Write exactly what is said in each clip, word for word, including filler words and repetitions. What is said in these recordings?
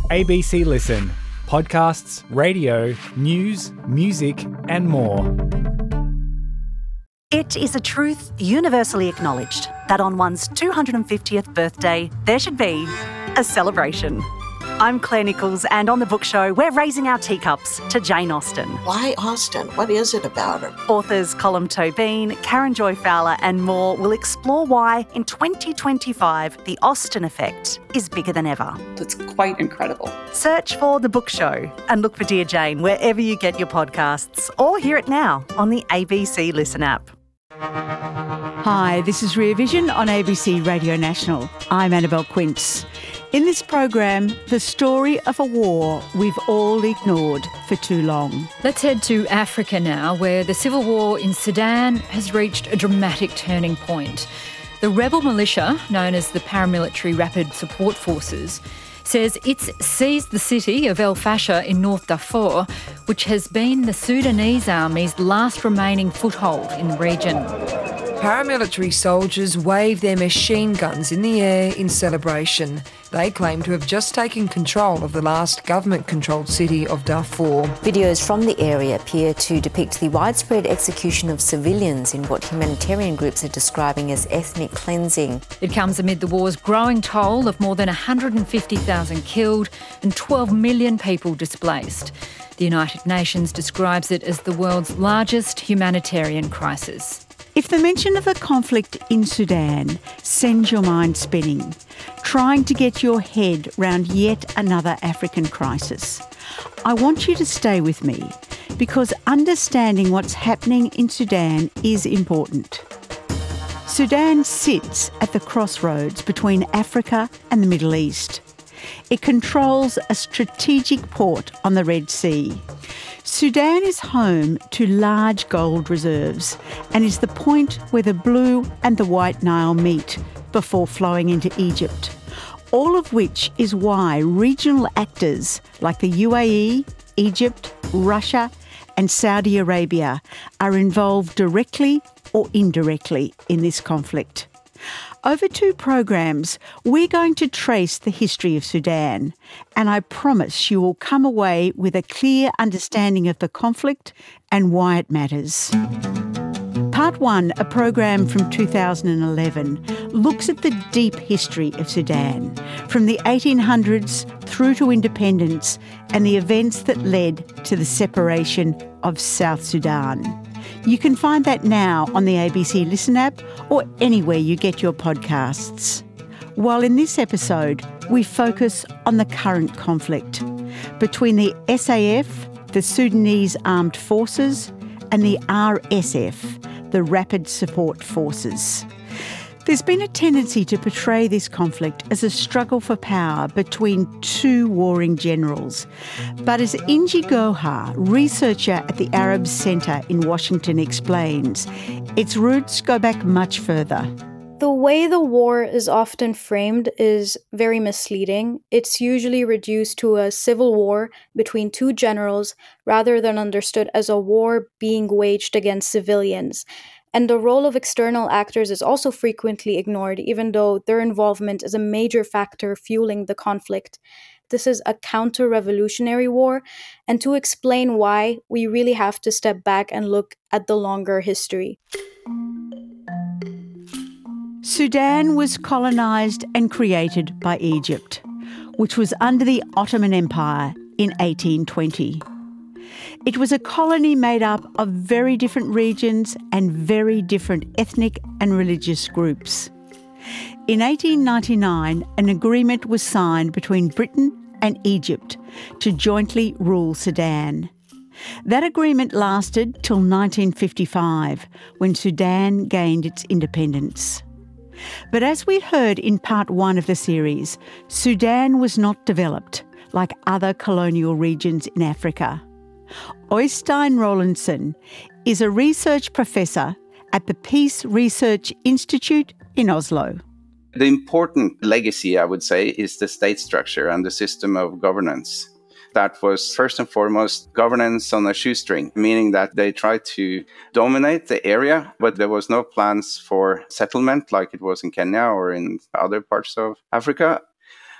A B C Listen. Podcasts, radio, news, music and more. It is a truth universally acknowledged that on one's two hundred fiftieth birthday, there should be a celebration. I'm Claire Nichols, and on The Book Show, we're raising our teacups to Jane Austen. Why Austen? What is it about her? Authors Colm Tóibín, Karen Joy Fowler and more will explore why, in twenty twenty-five, the Austen effect is bigger than ever. It's quite incredible. Search for The Book Show and look for Dear Jane wherever you get your podcasts, or hear it now on the A B C Listen app. Hi, this is Rear Vision on A B C Radio National. I'm Annabelle Quince. In this program, the story of a war we've all ignored for too long. Let's head to Africa now, where the civil war in Sudan has reached a dramatic turning point. The rebel militia, known as the Paramilitary Rapid Support Forces, says it's seized the city of El Fasher in North Darfur, which has been the Sudanese army's last remaining foothold in the region. Paramilitary soldiers wave their machine guns in the air in celebration. They claim to have just taken control of the last government-controlled city of Darfur. Videos from the area appear to depict the widespread execution of civilians in what humanitarian groups are describing as ethnic cleansing. It comes amid the war's growing toll of more than one hundred fifty thousand killed and twelve million people displaced. The United Nations describes it as the world's largest humanitarian crisis. If the mention of a conflict in Sudan sends your mind spinning, trying to get your head round yet another African crisis, I want you to stay with me, because understanding what's happening in Sudan is important. Sudan sits at the crossroads between Africa and the Middle East. It controls a strategic port on the Red Sea. Sudan is home to large gold reserves and is the point where the Blue and the White Nile meet before flowing into Egypt, all of which is why regional actors like the U A E, Egypt, Russia and Saudi Arabia are involved directly or indirectly in this conflict. Over two programs, we're going to trace the history of Sudan, and I promise you will come away with a clear understanding of the conflict and why it matters. Part one, a program from two thousand eleven, looks at the deep history of Sudan, from the eighteen hundreds through to independence and the events that led to the separation of South Sudan. You can find that now on the A B C Listen app or anywhere you get your podcasts. While in this episode, we focus on the current conflict between the S A F, the Sudanese Armed Forces, and the R S F, the Rapid Support Forces. There's been a tendency to portray this conflict as a struggle for power between two warring generals. But as Inji Gohar, researcher at the Arab Centre in Washington, explains, its roots go back much further. The way the war is often framed is very misleading. It's usually reduced to a civil war between two generals rather than understood as a war being waged against civilians. And the role of external actors is also frequently ignored, even though their involvement is a major factor fueling the conflict. This is a counter-revolutionary war, and to explain why, we really have to step back and look at the longer history. Sudan was colonised and created by Egypt, which was under the Ottoman Empire in eighteen twenty. It was a colony made up of very different regions and very different ethnic and religious groups. In eighteen ninety-nine, an agreement was signed between Britain and Egypt to jointly rule Sudan. That agreement lasted till nineteen fifty-five, when Sudan gained its independence. But as we heard in part one of the series, Sudan was not developed like other colonial regions in Africa. Øystein Rowlandsen is a research professor at the Peace Research Institute in Oslo. The important legacy, I would say, is the state structure and the system of governance. That was first and foremost governance on a shoestring, meaning that they tried to dominate the area, but there was no plans for settlement like it was in Kenya or in other parts of Africa.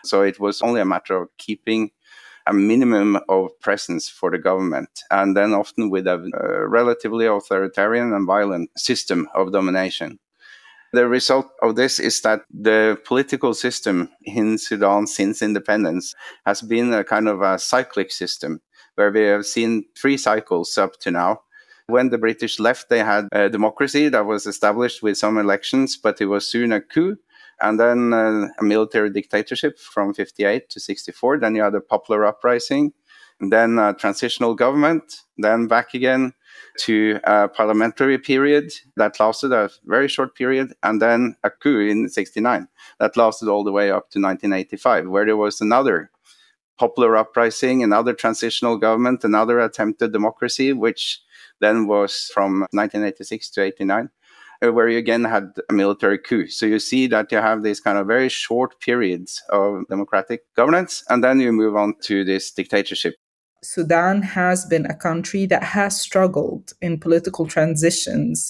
So it was only a matter of keeping a minimum of presence for the government, and then often with a, a relatively authoritarian and violent system of domination. The result of this is that the political system in Sudan since independence has been a kind of a cyclic system, where we have seen three cycles up to now. When the British left, they had a democracy that was established with some elections, but it was soon a coup. And then uh, a military dictatorship from fifty-eight to sixty-four. Then you had a popular uprising, then a transitional government, then back again to a parliamentary period that lasted a very short period, and then a coup in sixty-nine that lasted all the way up to nineteen eighty-five, where there was another popular uprising, another transitional government, another attempted democracy, which then was from nineteen eighty-six to eighty-nine. Where you again had a military coup. So you see that you have these kind of very short periods of democratic governance, and then you move on to this dictatorship. Sudan has been a country that has struggled in political transitions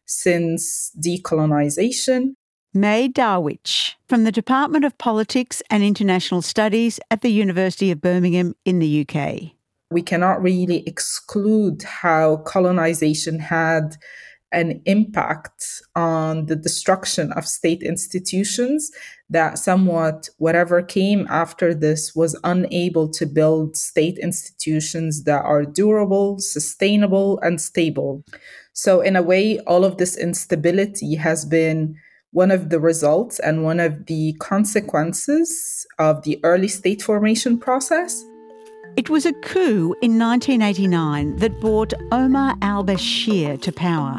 since decolonization. May Darwich from the Department of Politics and International Studies at the University of Birmingham in the U K. We cannot really exclude how colonization had an impact on the destruction of state institutions, that somewhat whatever came after this was unable to build state institutions that are durable, sustainable, and stable. So in a way, all of this instability has been one of the results and one of the consequences of the early state formation process. It was a coup in nineteen eighty-nine that brought Omar al-Bashir to power.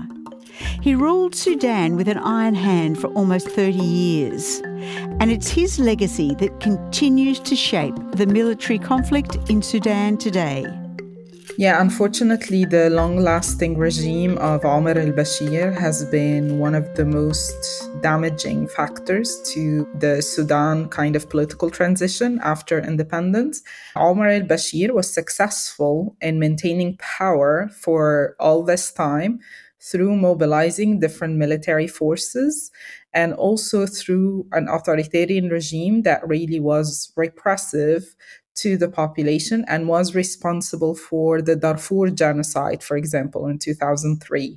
He ruled Sudan with an iron hand for almost thirty years, and it's his legacy that continues to shape the military conflict in Sudan today. Yeah, unfortunately, the long-lasting regime of Omar al-Bashir has been one of the most damaging factors to the Sudan kind of political transition after independence. Omar al-Bashir was successful in maintaining power for all this time through mobilizing different military forces and also through an authoritarian regime that really was repressive to the population and was responsible for the Darfur genocide, for example, in two thousand three.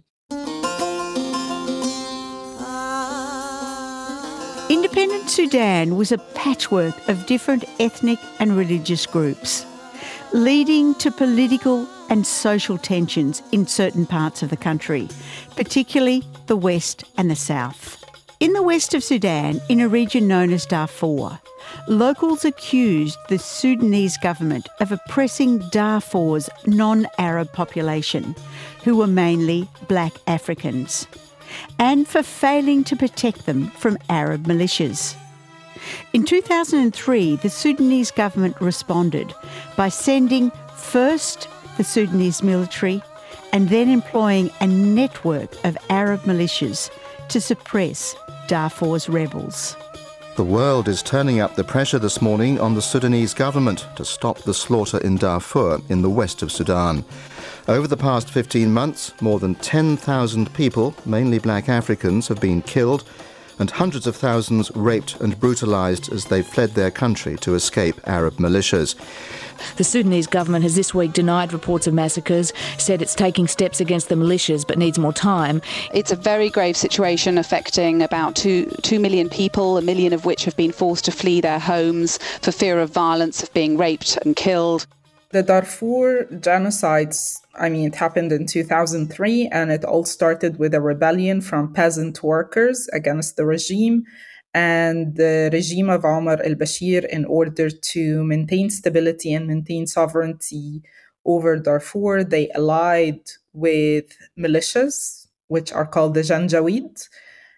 Independent Sudan was a patchwork of different ethnic and religious groups, leading to political and social tensions in certain parts of the country, particularly the west and the south. In the west of Sudan, in a region known as Darfur, locals accused the Sudanese government of oppressing Darfur's non-Arab population, who were mainly black Africans, and for failing to protect them from Arab militias. In two thousand three, the Sudanese government responded by sending first the Sudanese military and then employing a network of Arab militias to suppress Darfur's rebels. The world is turning up the pressure this morning on the Sudanese government to stop the slaughter in Darfur in the west of Sudan. Over the past fifteen months, more than ten thousand people, mainly black Africans, have been killed and hundreds of thousands raped and brutalised as they fled their country to escape Arab militias. The Sudanese government has this week denied reports of massacres, said it's taking steps against the militias but needs more time. It's a very grave situation affecting about two, two million people, a million of which have been forced to flee their homes for fear of violence, of being raped and killed. The Darfur genocides, I mean, it happened in two thousand three, and it all started with a rebellion from peasant workers against the regime. And the regime of Omar al-Bashir, in order to maintain stability and maintain sovereignty over Darfur, they allied with militias, which are called the Janjaweed.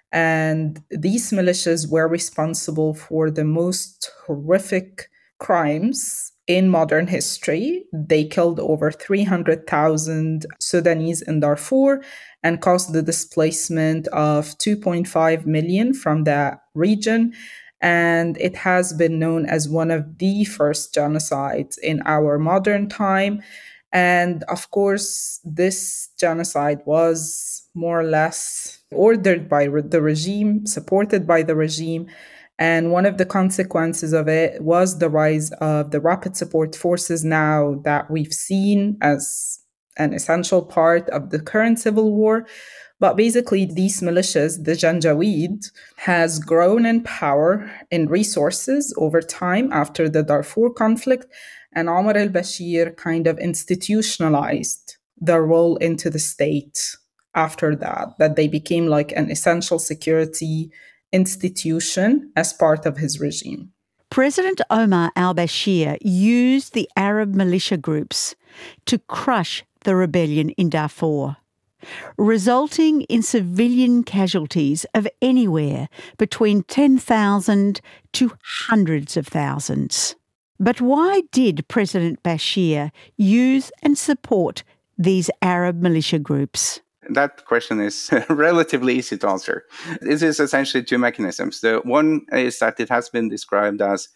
And these militias were responsible for the most horrific crimes in modern history. They killed over three hundred thousand Sudanese in Darfur and caused the displacement of two point five million from that region. And it has been known as one of the first genocides in our modern time. And of course, this genocide was more or less ordered by the regime, supported by the regime, And one of the consequences of it was the rise of the rapid support forces now that we've seen as an essential part of the current civil war. But basically, these militias, the Janjaweed, has grown in power, in resources over time after the Darfur conflict, and Omar al-Bashir kind of institutionalized their role into the state after that, that they became like an essential security institution as part of his regime. President Omar al-Bashir used the Arab militia groups to crush the rebellion in Darfur, resulting in civilian casualties of anywhere between ten thousand to hundreds of thousands. But why did President Bashir use and support these Arab militia groups? That question is relatively easy to answer. This is essentially two mechanisms. The one is that it has been described as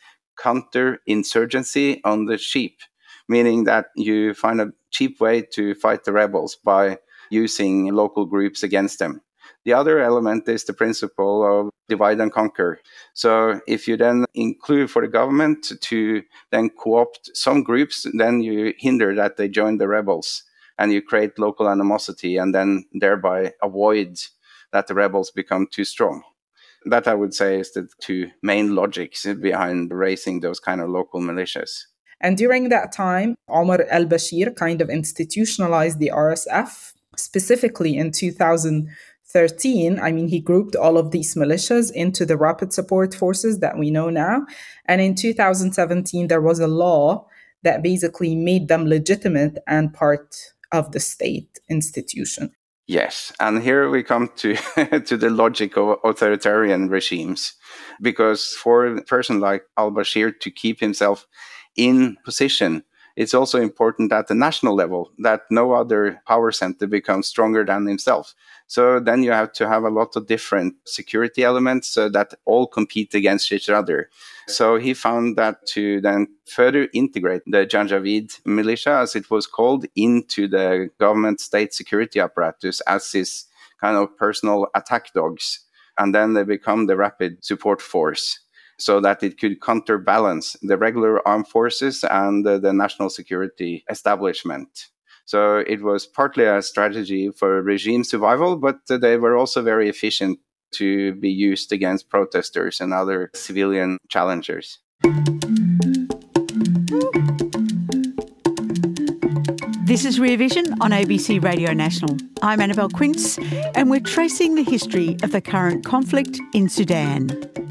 counter-insurgency on the cheap, meaning that you find a cheap way to fight the rebels by using local groups against them. The other element is the principle of divide and conquer. So if you then include for the government to then co-opt some groups, then you hinder that they join the rebels. And you create local animosity and then thereby avoid that the rebels become too strong. That, I would say, is the two main logics behind raising those kind of local militias. And during that time, Omar al-Bashir kind of institutionalized the R S F, specifically in two thousand thirteen. I mean, he grouped all of these militias into the rapid support forces that we know now. And in two thousand seventeen, there was a law that basically made them legitimate and part of the state institution. Yes, and here we come to, to the logic of authoritarian regimes, because for a person like al-Bashir to keep himself in position, it's also important at the national level that no other power center becomes stronger than himself. So then you have to have a lot of different security elements uh, that all compete against each other. So he found that to then further integrate the Janjaweed militia, as it was called, into the government state security apparatus as his kind of personal attack dogs. And then they become the rapid support force, so that it could counterbalance the regular armed forces and uh, the national security establishment. So it was partly a strategy for regime survival, but uh, they were also very efficient to be used against protesters and other civilian challengers. This is Rear Vision on A B C Radio National. I'm Annabelle Quince, and we're tracing the history of the current conflict in Sudan.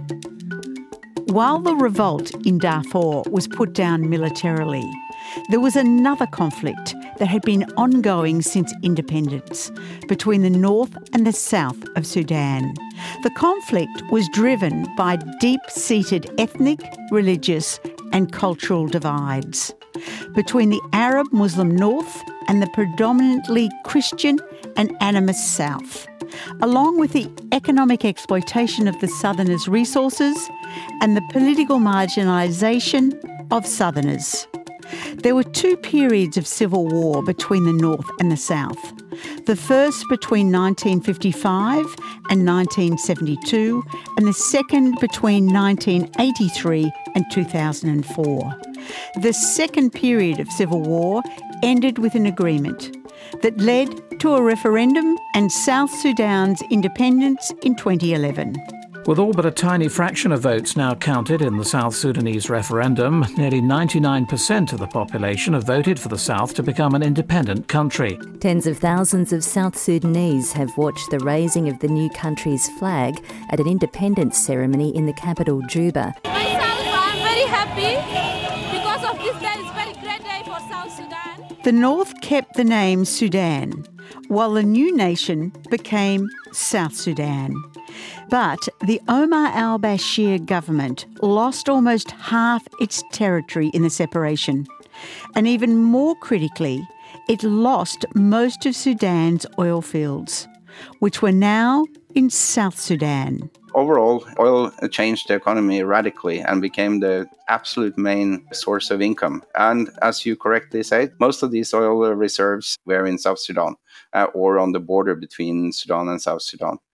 While the revolt in Darfur was put down militarily, there was another conflict that had been ongoing since independence between the north and the south of Sudan. The conflict was driven by deep-seated ethnic, religious and cultural divides between the Arab Muslim north and the predominantly Christian and animist south, along with the economic exploitation of the southerners' resources and the political marginalisation of southerners. There were two periods of civil war between the north and the south. The first between nineteen fifty-five and nineteen seventy-two, and the second between nineteen eighty-three and two thousand four. The second period of civil war ended with an agreement that led to a referendum and South Sudan's independence in twenty eleven. With all but a tiny fraction of votes now counted in the South Sudanese referendum, nearly ninety-nine percent of the population have voted for the South to become an independent country. Tens of thousands of South Sudanese have watched the raising of the new country's flag at an independence ceremony in the capital, Juba. Myself, I'm very happy because of this day. It's a very great day for South Sudan. The North kept the name Sudan, while the new nation became South Sudan. But the Omar al-Bashir government lost almost half its territory in the separation. And even more critically, it lost most of Sudan's oil fields, which were now in South Sudan. Overall, oil changed the economy radically and became the absolute main source of income. And as you correctly said, most of these oil reserves were in South Sudan uh, or on the border between Sudan and South Sudan.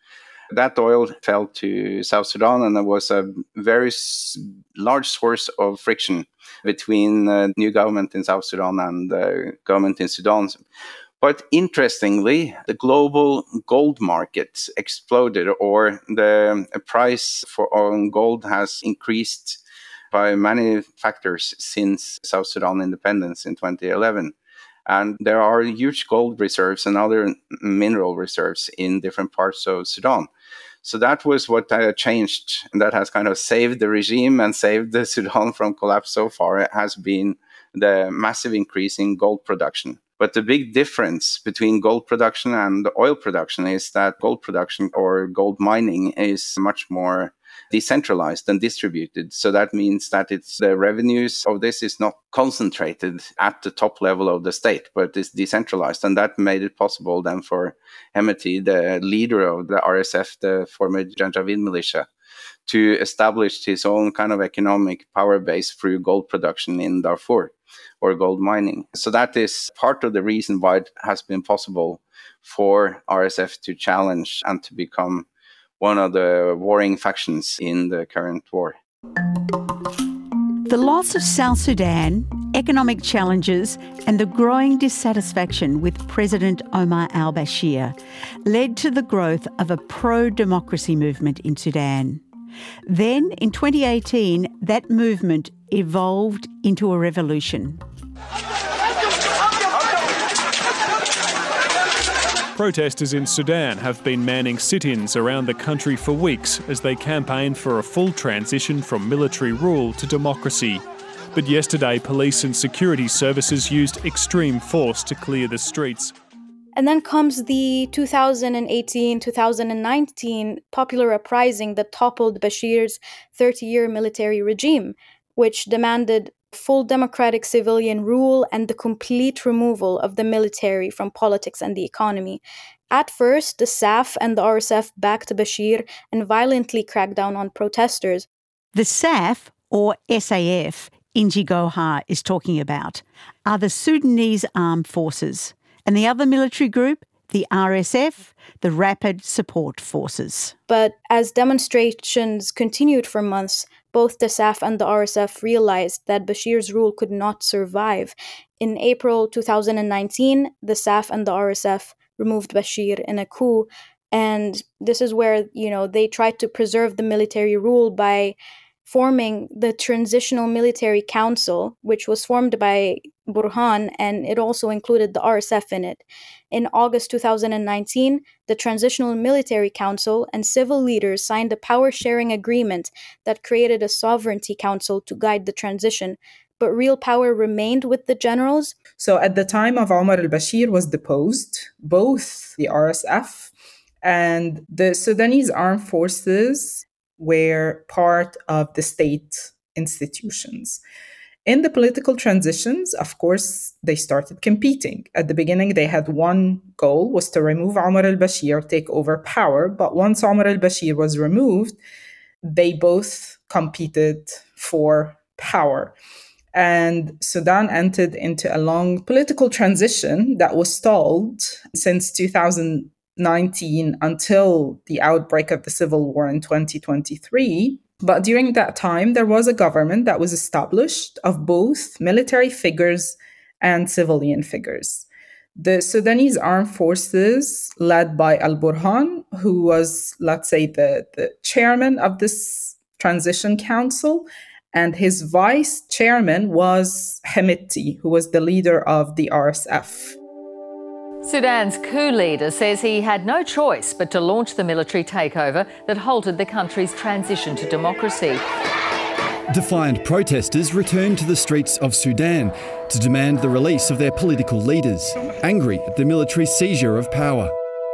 That oil fell to South Sudan, and there was a very s- large source of friction between the new government in South Sudan and the government in Sudan. But interestingly, the global gold market exploded, or the price for oil and gold has increased by many factors since South Sudan independence in twenty eleven. And there are huge gold reserves and other mineral reserves in different parts of Sudan. So that was what uh, changed, and that has kind of saved the regime and saved the Sudan from collapse so far. It has been the massive increase in gold production. But the big difference between gold production and oil production is that gold production or gold mining is much more decentralized and distributed. So that means that it's the revenues of this is not concentrated at the top level of the state, but it's decentralized. And that made it possible then for Hemeti, the leader of the R S F, the former Janjaweed militia, to establish his own kind of economic power base through gold production in Darfur or gold mining. So that is part of the reason why it has been possible for R S F to challenge and to become one of the warring factions in the current war. The loss of South Sudan, economic challenges and the growing dissatisfaction with President Omar al-Bashir led to the growth of a pro-democracy movement in Sudan. Then, in twenty eighteen, that movement evolved into a revolution. Protesters in Sudan have been manning sit-ins around the country for weeks as they campaign for a full transition from military rule to democracy. But yesterday, police and security services used extreme force to clear the streets. And then comes the two thousand eighteen to two thousand nineteen popular uprising that toppled Bashir's thirty-year military regime, which demanded full democratic civilian rule and the complete removal of the military from politics and the economy. At first, the S A F and the R S F backed Bashir and violently cracked down on protesters. The S A F, or S A F, Inji Gohar is talking about, are the Sudanese armed forces, and the other military group, the R S F, the Rapid Support Forces. But as demonstrations continued for months, both the S A F and the R S F realized that Bashir's rule could not survive. In April two thousand nineteen, the S A F and the R S F removed Bashir in a coup, and this is where, you know, they tried to preserve the military rule by forming the Transitional Military Council, which was formed by Burhan, and it also included the R S F in it. In August two thousand nineteen, the Transitional Military Council and civil leaders signed a power-sharing agreement that created a sovereignty council to guide the transition, but real power remained with the generals. So at the time of Omar al-Bashir was deposed, both the R S F and the Sudanese armed forces were part of the state institutions. In the political transitions, of course, they started competing. At the beginning, they had one goal, was to remove Omar al-Bashir, take over power. But once Omar al-Bashir was removed, they both competed for power. And Sudan entered into a long political transition that was stalled since two thousand nineteen until the outbreak of the civil war in twenty twenty-three. But during that time, there was a government that was established of both military figures and civilian figures. The Sudanese armed forces, led by Al-Burhan, who was, let's say, the, the chairman of this transition council, and his vice chairman was Hemeti, who was the leader of the R S F. Sudan's coup leader says he had no choice but to launch the military takeover that halted the country's transition to democracy. Defiant protesters returned to the streets of Sudan to demand the release of their political leaders, angry at the military's seizure of power.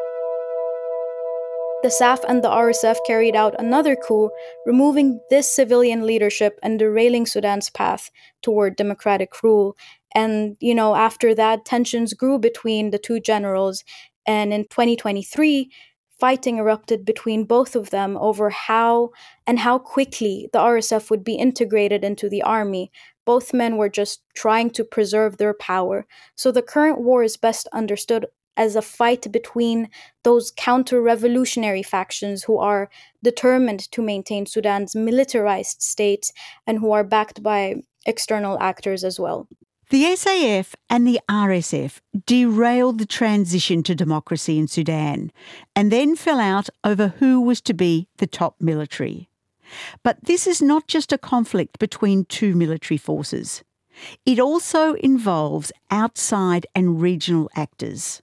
The S A F and the R S F carried out another coup, removing this civilian leadership and derailing Sudan's path toward democratic rule. And, you know, after that, tensions grew between the two generals. And in twenty twenty-three, fighting erupted between both of them over how and how quickly the R S F would be integrated into the army. Both men were just trying to preserve their power. So the current war is best understood as a fight between those counter-revolutionary factions who are determined to maintain Sudan's militarized state and who are backed by external actors as well. The S A F and the R S F derailed the transition to democracy in Sudan and then fell out over who was to be the top military. But this is not just a conflict between two military forces. It also involves outside and regional actors.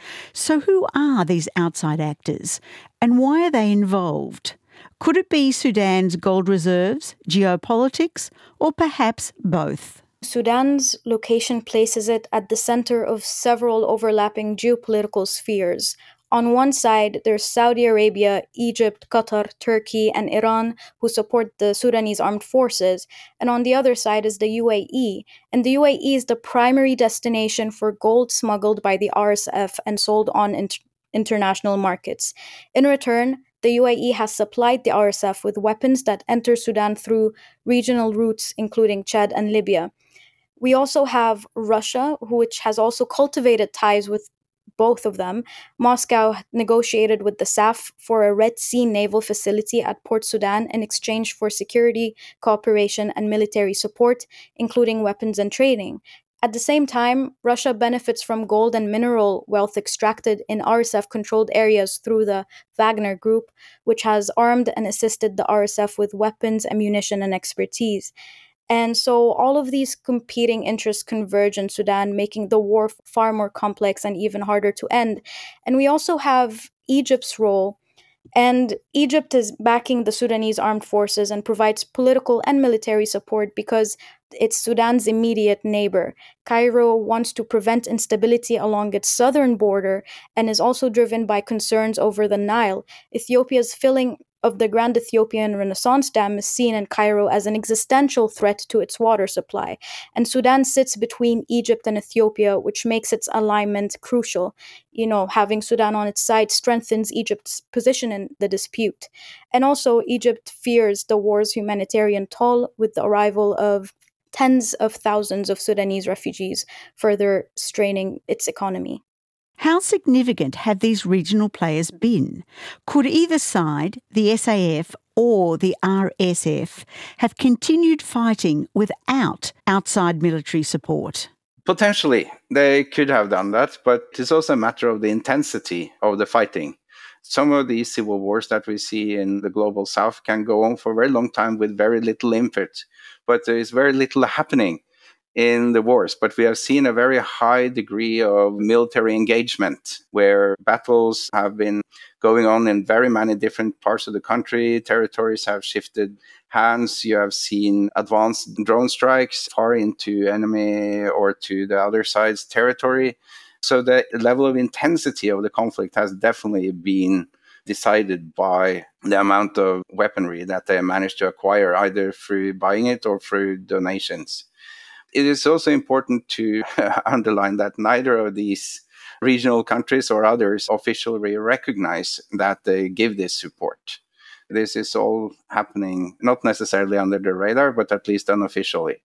So who are these outside actors and why are they involved? Could it be Sudan's gold reserves, geopolitics, or perhaps both? Sudan's location places it at the center of several overlapping geopolitical spheres. On one side, there's Saudi Arabia, Egypt, Qatar, Turkey, and Iran, who support the Sudanese armed forces. And on the other side is the U A E. And the U A E is the primary destination for gold smuggled by the R S F and sold on inter- international markets. In return, the U A E has supplied the R S F with weapons that enter Sudan through regional routes, including Chad and Libya. We also have Russia, which has also cultivated ties with both of them. Moscow negotiated with the S A F for a Red Sea naval facility at Port Sudan in exchange for security, cooperation, and military support, including weapons and training. At the same time, Russia benefits from gold and mineral wealth extracted in R S F-controlled areas through the Wagner Group, which has armed and assisted the R S F with weapons, ammunition, and expertise. And so all of these competing interests converge in Sudan, making the war far more complex and even harder to end. And we also have Egypt's role. And Egypt is backing the Sudanese armed forces and provides political and military support because it's Sudan's immediate neighbor. Cairo wants to prevent instability along its southern border and is also driven by concerns over the Nile. Ethiopia's filling of the Grand Ethiopian Renaissance Dam is seen in Cairo as an existential threat to its water supply. And Sudan sits between Egypt and Ethiopia, which makes its alignment crucial. You know, having Sudan on its side strengthens Egypt's position in the dispute. And also, Egypt fears the war's humanitarian toll with the arrival of tens of thousands of Sudanese refugees, further straining its economy. How significant have these regional players been? Could either side, the S A F or the R S F, have continued fighting without outside military support? Potentially, they could have done that, but it's also a matter of the intensity of the fighting. Some of these civil wars that we see in the global south can go on for a very long time with very little input, but there is very little happening in the wars. But we have seen a very high degree of military engagement where battles have been going on in very many different parts of the country. Territories have shifted hands. You have seen advanced drone strikes far into enemy or to the other side's territory. So the level of intensity of the conflict has definitely been decided by the amount of weaponry that they managed to acquire, either through buying it or through donations. It is also important to underline that neither of these regional countries or others officially recognize that they give this support. This is all happening not necessarily under the radar, but at least unofficially.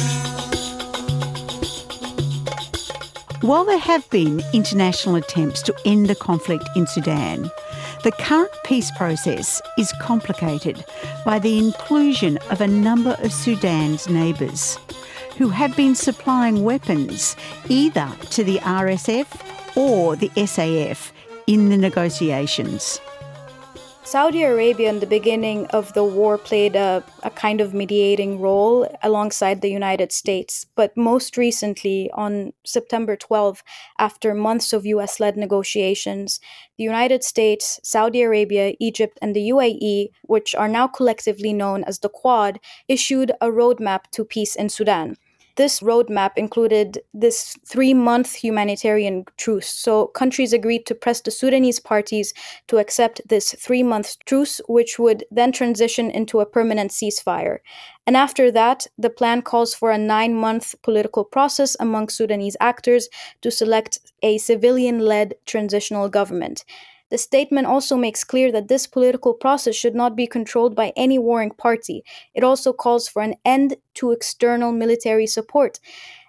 While there have been international attempts to end the conflict in Sudan, the current peace process is complicated by the inclusion of a number of Sudan's neighbours who have been supplying weapons either to the R S F or the S A F in the negotiations. Saudi Arabia in the beginning of the war played a, a kind of mediating role alongside the United States. But most recently, on September twelfth, after months of U S-led negotiations, the United States, Saudi Arabia, Egypt, and the U A E, which are now collectively known as the Quad, issued a roadmap to peace in Sudan. This roadmap included this three-month humanitarian truce. So countries agreed to press the Sudanese parties to accept this three-month truce, which would then transition into a permanent ceasefire. And after that, the plan calls for a nine-month political process among Sudanese actors to select a civilian-led transitional government. The statement also makes clear that this political process should not be controlled by any warring party. It also calls for an end to external military support.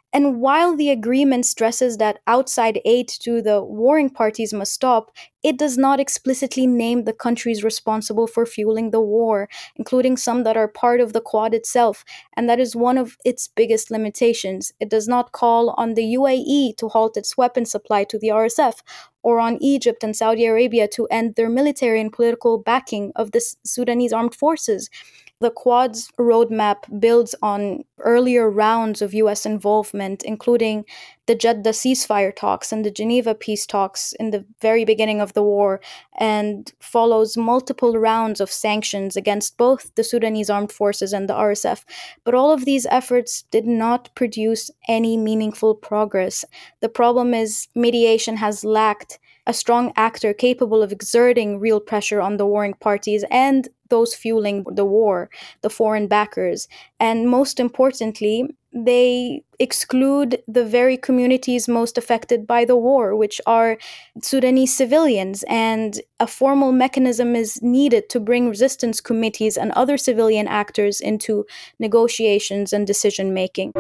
And while the agreement stresses that outside aid to the warring parties must stop, it does not explicitly name the countries responsible for fueling the war, including some that are part of the Quad itself, and that is one of its biggest limitations. It does not call on the U A E to halt its weapon supply to the R S F, or on Egypt and Saudi Arabia to end their military and political backing of the Sudanese armed forces. The Quad's roadmap builds on earlier rounds of U S involvement, including the Jeddah ceasefire talks and the Geneva peace talks in the very beginning of the war, and follows multiple rounds of sanctions against both the Sudanese armed forces and the R S F. But all of these efforts did not produce any meaningful progress. The problem is mediation has lacked a strong actor capable of exerting real pressure on the warring parties and those fueling the war, the foreign backers. And most importantly, they exclude the very communities most affected by the war, which are Sudanese civilians, and a formal mechanism is needed to bring resistance committees and other civilian actors into negotiations and decision-making.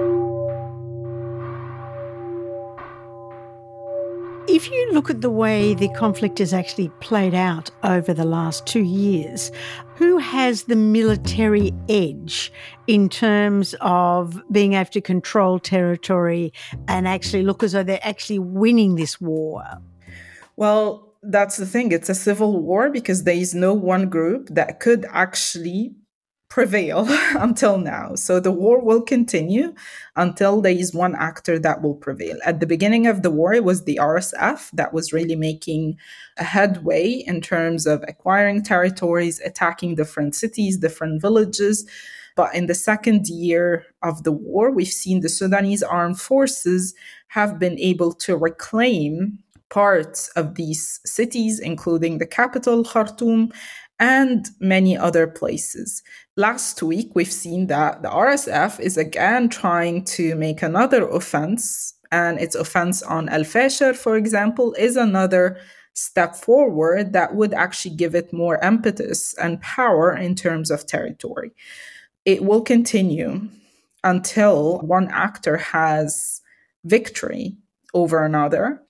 If you look at the way the conflict has actually played out over the last two years, who has the military edge in terms of being able to control territory and actually look as though they're actually winning this war? Well, that's the thing. It's a civil war because there is no one group that could actually prevail until now. So the war will continue until there is one actor that will prevail. At the beginning of the war, it was the R S F that was really making a headway in terms of acquiring territories, attacking different cities, different villages. But in the second year of the war, we've seen the Sudanese armed forces have been able to reclaim parts of these cities, including the capital, Khartoum, and many other places. Last week, we've seen that the R S F is again trying to make another offense, and its offense on Al Fasher, for example, is another step forward that would actually give it more impetus and power in terms of territory. It will continue until one actor has victory over another,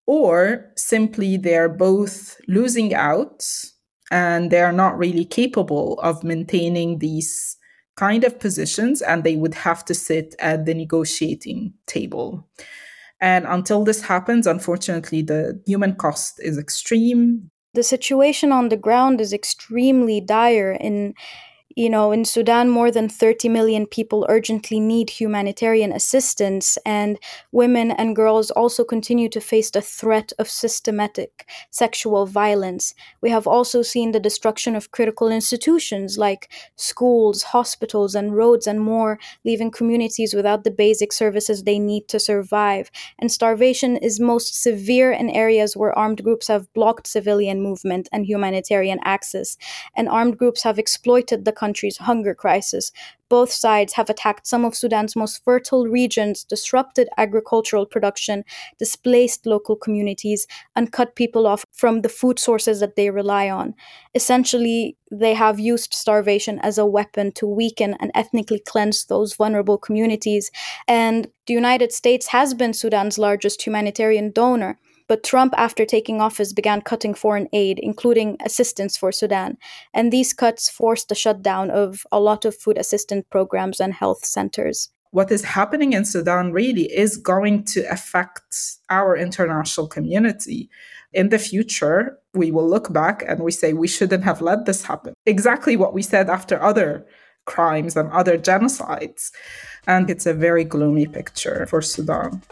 or simply they're both losing out and they are not really capable of maintaining these kind of positions, and they would have to sit at the negotiating table. And until this happens, unfortunately, the human cost is extreme. The situation on the ground is extremely dire. In You know, in Sudan, more than thirty million people urgently need humanitarian assistance, and women and girls also continue to face the threat of systematic sexual violence. We have also seen the destruction of critical institutions like schools, hospitals, and roads and more, leaving communities without the basic services they need to survive. And starvation is most severe in areas where armed groups have blocked civilian movement and humanitarian access, and armed groups have exploited the country's hunger crisis. Both sides have attacked some of Sudan's most fertile regions, disrupted agricultural production, displaced local communities, and cut people off from the food sources that they rely on. Essentially, they have used starvation as a weapon to weaken and ethnically cleanse those vulnerable communities. And the United States has been Sudan's largest humanitarian donor. But Trump, after taking office, began cutting foreign aid, including assistance for Sudan. And these cuts forced the shutdown of a lot of food assistance programs and health centers. What is happening in Sudan really is going to affect our international community. In the future, we will look back and we say we shouldn't have let this happen. Exactly what we said after other crimes and other genocides. And it's a very gloomy picture for Sudan.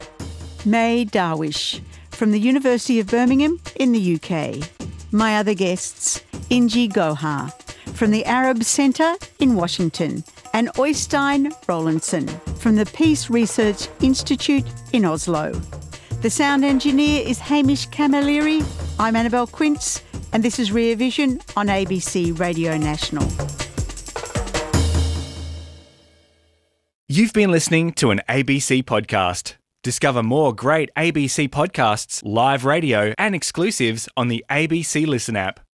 May Darwish from the University of Birmingham in the U K. My other guests, Inji Gohar from the Arab Centre in Washington and Oystein Rolandsen from the Peace Research Institute in Oslo. The sound engineer is Hamish Camilleri. I'm Annabelle Quince, and this is Rear Vision on A B C Radio National. You've been listening to an A B C podcast. Discover more great A B C podcasts, live radio, and exclusives on the A B C Listen app.